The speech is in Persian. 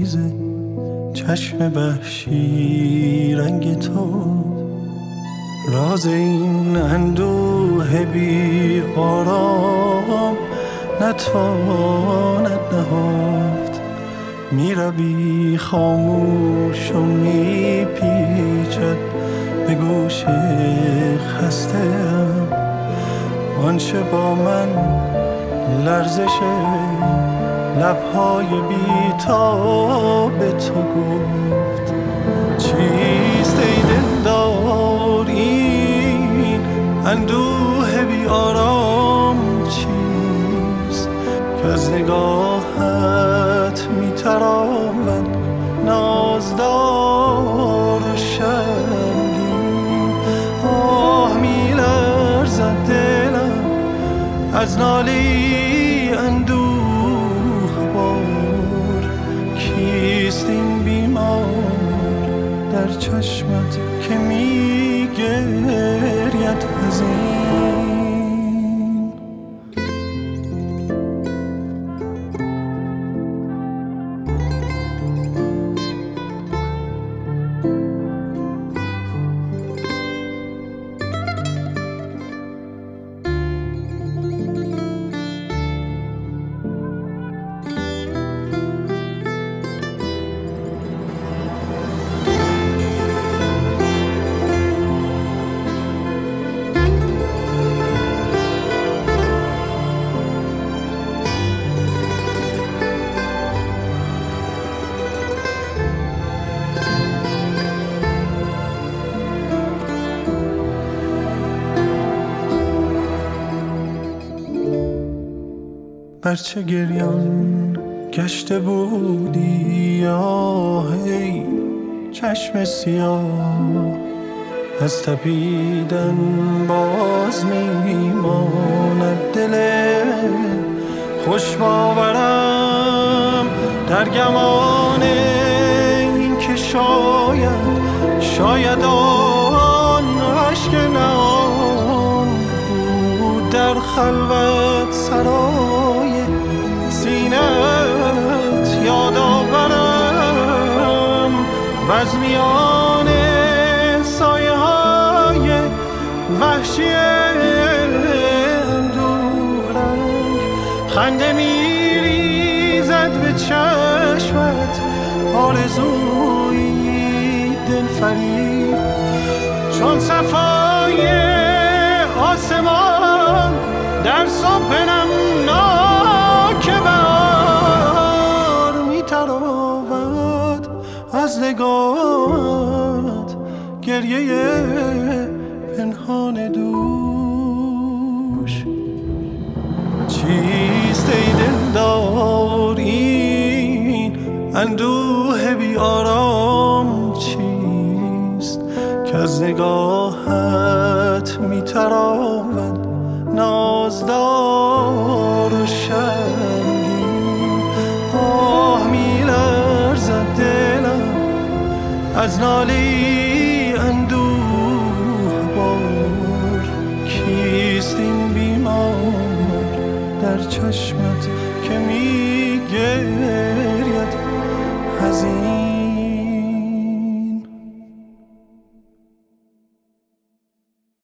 آویزه چشم وحشی رنگ تو، راز این اندوه بی آرام نتواند نهفت. میروی خاموش و میپیچد به گوش خسته‌ام آنچه با من لرزش لبهای بی‌تاب تو گفت. چیست ای دلدار این اندوه بی آرام؟ چیست که از نگاهت میتراود نازدار و شرمگین؟ آه میلرزد دلم از نالی اندوه بار. کیست این بیمار در چشمت که میگرید حزین؟ برچه گریان گشته بودی آه ای چشم سیاه، از تپیدن باز میماند دل خوش باورم در گمان این که شاید آن عشق نهان بود در خلوت سرای سینت یاد آورم و از میان سایه های وحشی اندوه رنگ خنده میریزد به چشمت، آرزوی دلفریب چون صفای آسمان در صبح نمناک بهار میتراود از نگاهت گریه پنهان دوش. چیست ای دلدار این اندوه بی آرام؟ چیست که از نگاهت میتراود نازدار و شرمگین؟ آه میلرزد دلم از نالی اندوه بار. کیست این بیمار در چشمت که میگرید حزین؟